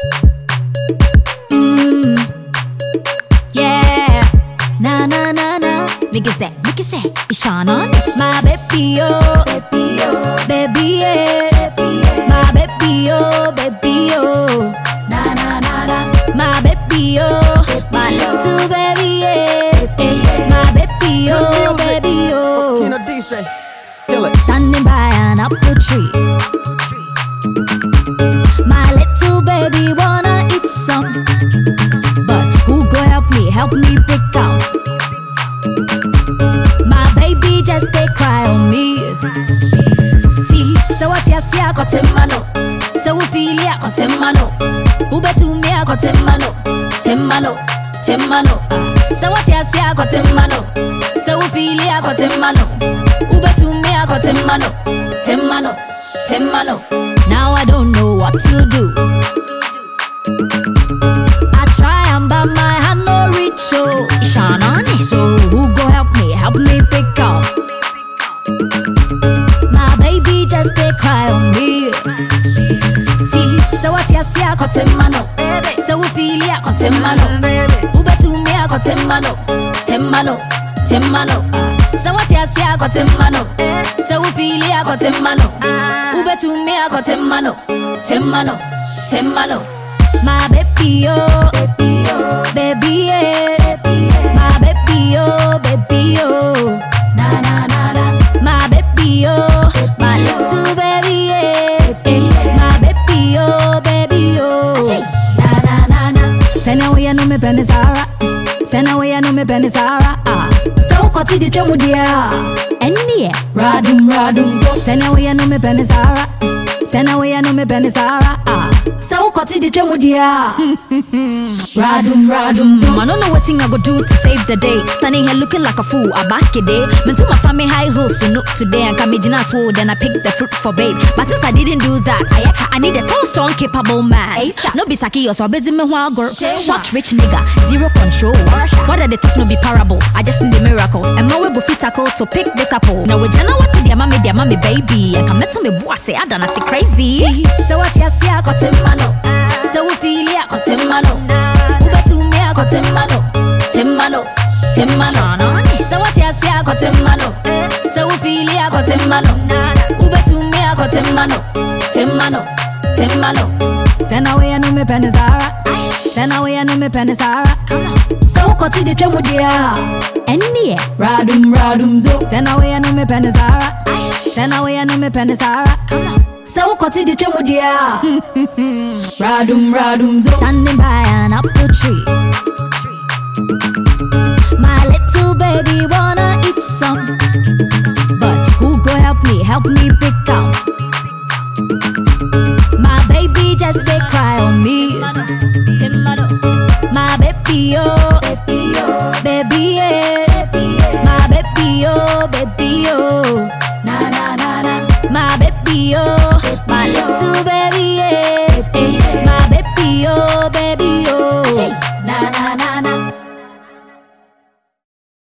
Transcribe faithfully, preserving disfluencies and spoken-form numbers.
Mm. Yeah. Na na na na. Make it say, make it say. It's shine on my baby oh, baby oh, baby yeah. My baby oh, baby oh. Na na na na. My baby oh, my little baby yeah. My baby oh, baby oh. Standing by an apple tree. My little baby wanna eat some, but who go help me, help me pick out? My baby just they cry on me. See, so what you see, I got him mano. So we feel it, I got him mano. Ube to me, I got him mano. Tim mano, Tim mano. So what you see, I got him mano. So we feel it, I got him mano. Ube to me, I got him mano. Tim mano, Tim mano. Now I don't know what to do. I try and but my hand no reach, so shine on it. So who go help me, help me pick up? My baby just they cry on me. See, so what you see, I got him mano. So we feel it, I got him mano. Who bet to me, I got him mano. Tim mano, Tim mano. So what you see, I got him mano. So we feel it, I got him mano. Who bet to me, I got him mano. Tim mano, Tim mano. My baby oh, baby oh, baby yeah. My baby oh, baby oh. Na na na na. My baby oh, my little baby yeah. My baby oh, baby oh. Na na na na. Say now we know me penny Sarah. Say now we know me penny Sarah. Ah. So koti di chemu dia. Any radum radum so. Say now we know me penny Sarah. Say now we know me penny Sarah. Ah. So koti di chemu dia. Radum radum so. I don't know what thing I go do to save the day. Standing here looking like a fool. I back a day. Men to my family high heels so look today and come in swole. Then I pick the fruit for babe. But since I didn't do that, I I need a tall, strong, capable man. No be saki or so busy me one girl. Short rich nigga, zero control. What are the talk no be parable? I just need a miracle. And my way go fit tackle to pick this apple. Now we jana what their mommy, their mommy baby. And come to me boy say I done I see crazy. So what you see I got him mano. So we feel it I got him mano. Ube to me I got him mano. Tim mano, Tim mano. So what you see I got him mano. So we feel it I got him mano. Ube to me I got him mano. Tim mano, Tim mano. Say now we know me penny Sarah. Say now we know me penny Sarah. So koti di chemu dia. Any radum radum zo. Say now we know me penny Sarah. Say now we know me penny Sarah. So koti di chemu dia. Radum radum zo. Standing by an apple tree. My little baby wanna eat some, but who go help me, help me pick out? My baby just they cry on me. My baby oh, baby oh, baby yeah. My baby oh, baby oh. Na na na na. My baby oh, my little baby.